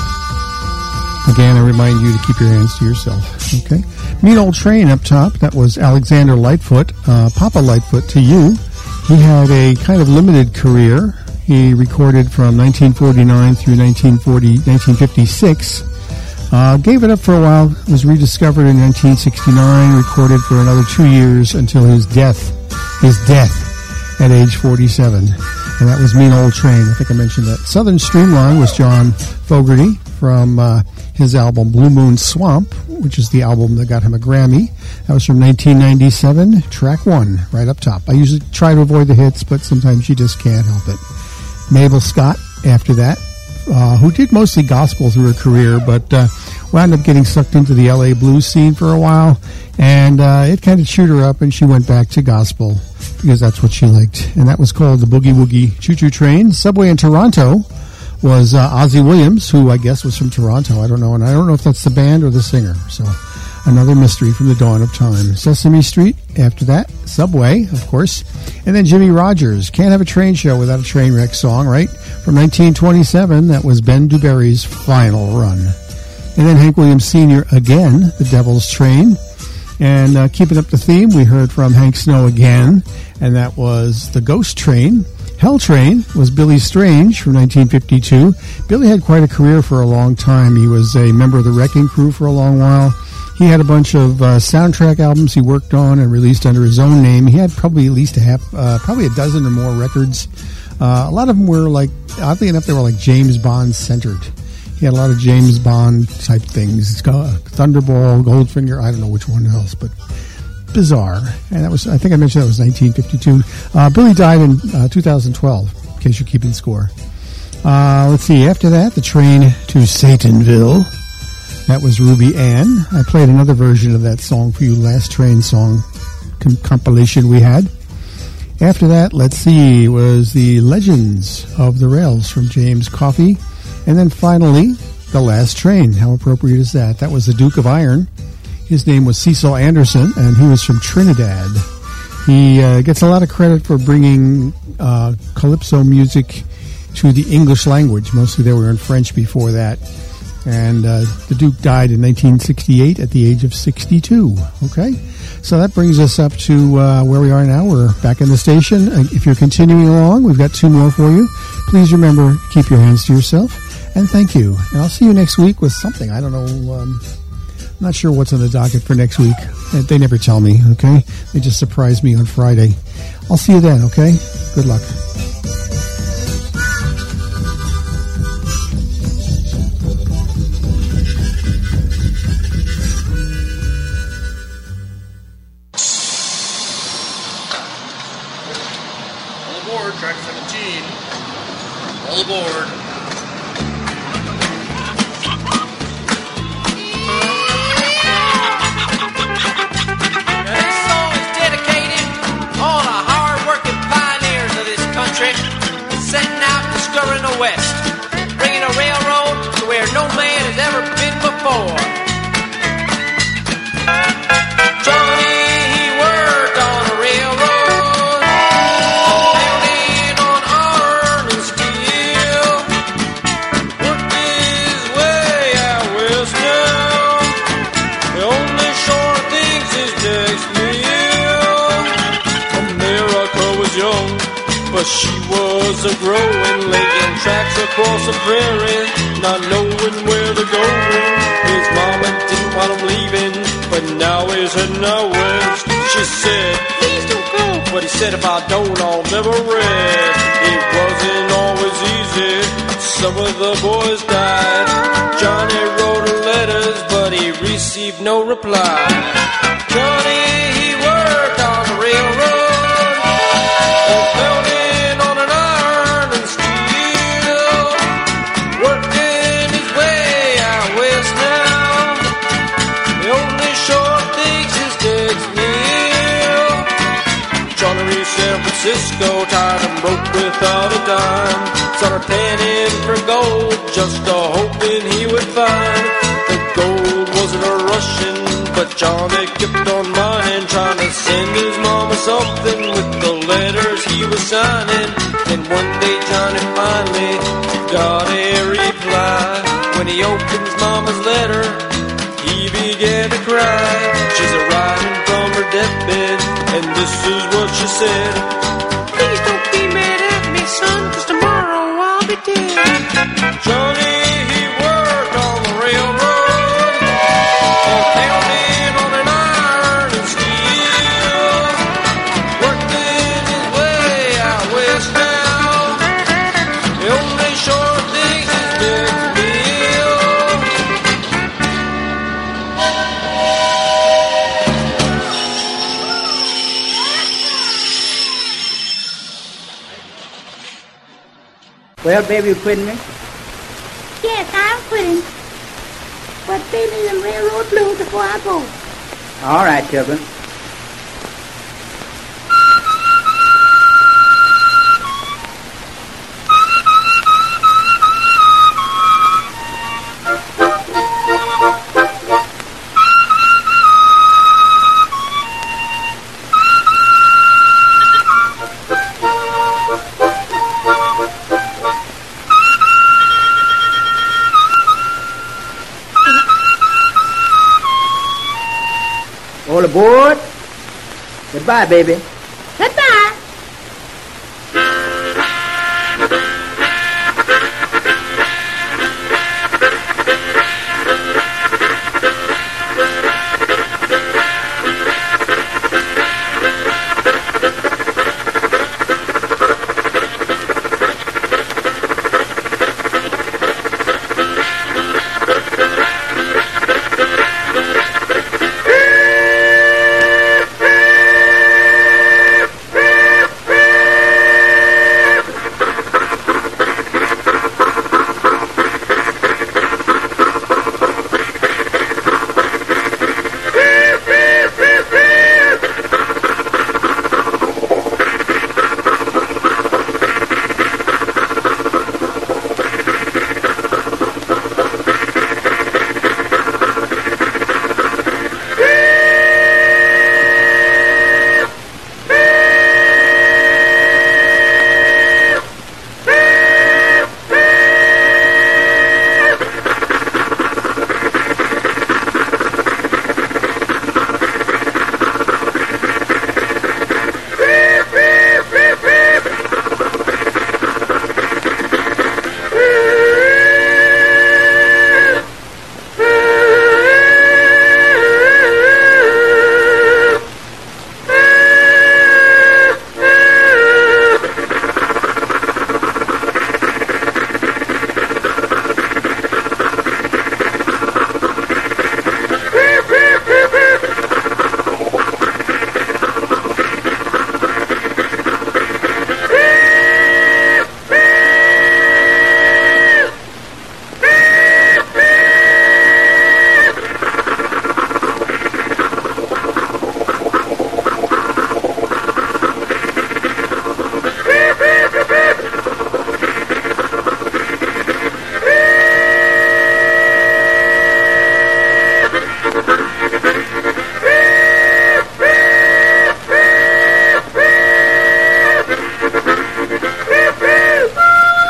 Speaker 11: Again, I remind you to keep your hands to yourself, okay? Mean Old Train up top, that was Alexander Lightfoot, uh, Papa Lightfoot to you. He had a kind of limited career. He recorded from nineteen forty-nine through nineteen forty, nineteen fifty-six. Uh, gave it up for a while, was rediscovered in nineteen sixty-nine, recorded for another two years until his death, his death at age forty-seven. And that was Mean Old Train. I think I mentioned that. Southern Streamline was John Fogerty from uh, his album Blue Moon Swamp, which is the album that got him a Grammy. That was from nineteen ninety-seven, track one, right up top. I usually try to avoid the hits, but sometimes you just can't help it. Mabel Scott after that, uh, who did mostly gospel through her career, but uh, wound up getting sucked into the L A blues scene for a while, and uh, it kind of chewed her up, and she went back to gospel because that's what she liked. And that was called the Boogie Woogie Choo Choo Train. Subway in Toronto was uh, Ozzie Williams, who I guess was from Toronto. I don't know, and I don't know if that's the band or the singer. So another mystery from the dawn of time. Sesame Street after that, Subway, of course, and then Jimmy Rogers. Can't have a train show without a train wreck song, right? From nineteen twenty-seven, that was Ben DuBarry's final run. And then Hank Williams Senior again, The Devil's Train. And uh, keeping up the theme, we heard from Hank Snow again, and that was The Ghost Train. Hell Train was Billy Strange from nineteen fifty-two. Billy had quite a career for a long time. He was a member of the Wrecking Crew for a long while. He had a bunch of uh, soundtrack albums he worked on and released under his own name. He had probably at least a half, uh, probably a dozen or more records. Uh, a lot of them were like, oddly enough, they were like James Bond centered. He had a lot of James Bond type things. Thunderball, Goldfinger, I don't know which one else, but bizarre. And that was, I think I mentioned that was nineteen fifty-two. Uh, Billy died in uh, two thousand twelve, in case you're keeping score. Uh, let's see, after that, the train to Satanville. That was Ruby Ann. I played another version of that song for you, last train song com- compilation we had. After that, let's see, was the Legends of the Rails from James Coffey. And then finally, The Last Train. How appropriate is that? That was the Duke of Iron. His name was Cecil Anderson, and he was from Trinidad. He uh, gets a lot of credit for bringing uh, calypso music to the English language. Mostly they were in French before that. And uh, the Duke died in nineteen sixty-eight at the age of sixty-two. Okay? So that brings us up to uh, where we are now. We're back in the station. Uh, if you're continuing along, we've got two more for you. Please remember, keep your hands to yourself. And thank you. And I'll see you next week with something. I don't know. Um, I'm not sure what's on the docket for next week. They never tell me, okay? They just surprise me on Friday. I'll see you then, okay? Good luck.
Speaker 1: Track seventeen. All aboard.
Speaker 5: Now this song is dedicated to all the hard-working pioneers of this country, setting out discovering the West, bringing a railroad to where no man has ever been before. Johnny, he worked on a railroad.
Speaker 23: But she was a growing, laying tracks across the prairie, not knowing where they're going. His mama didn't want him leaving, but now he's heading out west. She said, please don't go. But he said, if I don't, I'll never rest. It wasn't always easy. Some of the boys died. Johnny wrote letters, but he received no reply. Johnny, he worked on the railroad. Cisco, tired and broke without a dime. Started panning for gold, just a hoping he would find. The gold wasn't a Russian, but Johnny kept on mining, trying to send his mama something with the letters he was signing. Then one day Johnny finally got a reply. When he opens Mama's letter, he began to cry. She's a-rising from her deathbed, and this is what she said. Please don't be mad at me, son, 'cause tomorrow I'll be dead. Johnny, he worked on the railroad, all pounding on an iron and steel, working his way out west now. The only sure thing's his next meal.
Speaker 4: Well, baby, you quitting me?
Speaker 15: Yes, I'm quitting. But play me them railroad blues before I go.
Speaker 4: All right, children. All aboard. Goodbye, baby.
Speaker 15: Goodbye.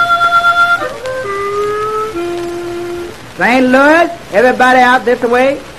Speaker 4: Saint Louis, everybody out this way.